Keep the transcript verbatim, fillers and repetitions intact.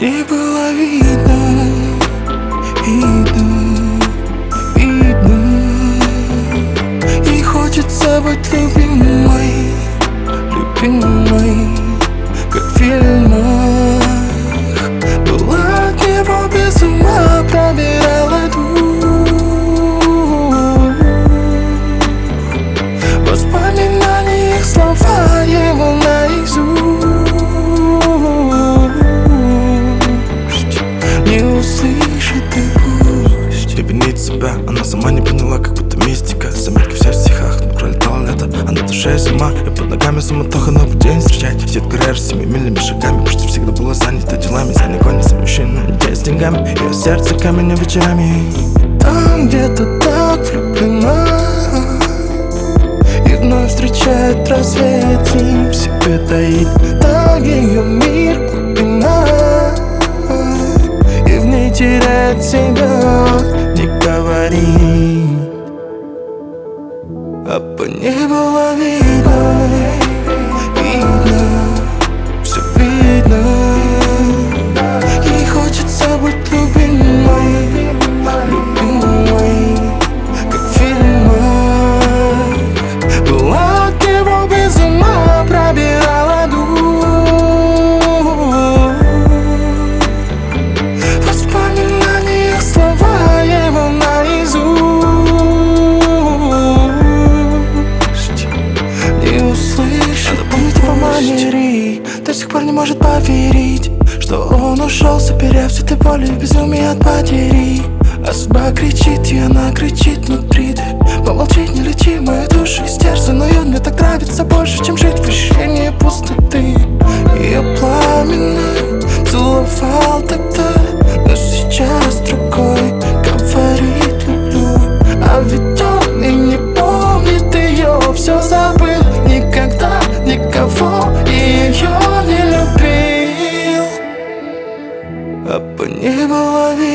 не было видно, видно, видно. И хочется быть любимой, любимой, как в фильмах. Была от него без ума, пробирала дух. Воспоминания, их слова его наизусть. Не услышит и пусть. Не винит себя, она сама не поняла, как будто мистика. Заметки все в стихах, но пролетало лето, а на душе зима. И под ногами суматоха, новый день встречать. Сидит карьер с семимильными шагами, почти всегда была занята делами. За ней гонится мужчина, не с деньгами. Ее сердце каменью вечерами. Там где-то так влюблена, и вновь встречает рассвет, и в себе таит так ее мир глубина, и в ней теряет себя, не говори. А по небу было видно, видно, все видно. Ей хочется быть любимой, любимой, как в фильмах. Была от него без ума, пробирала дух. Воспоминания, их слова его наизусть. Не услышит, она помнит его манеры, до сих пор не может поверить, что он ушел, заперев все этой боли в безумии от потери. А судьба кричит, и она кричит внутри. Ты помолчи, не лечи мою душу истерзанную. Мне так нравится больше, чем жить в ощущении пустоты. Ее пламенно целовал тогда, но сейчас другой говорит люблю. А ведь он и не помнит ее, все забыл, никогда никого ее не любил. А по небу ловил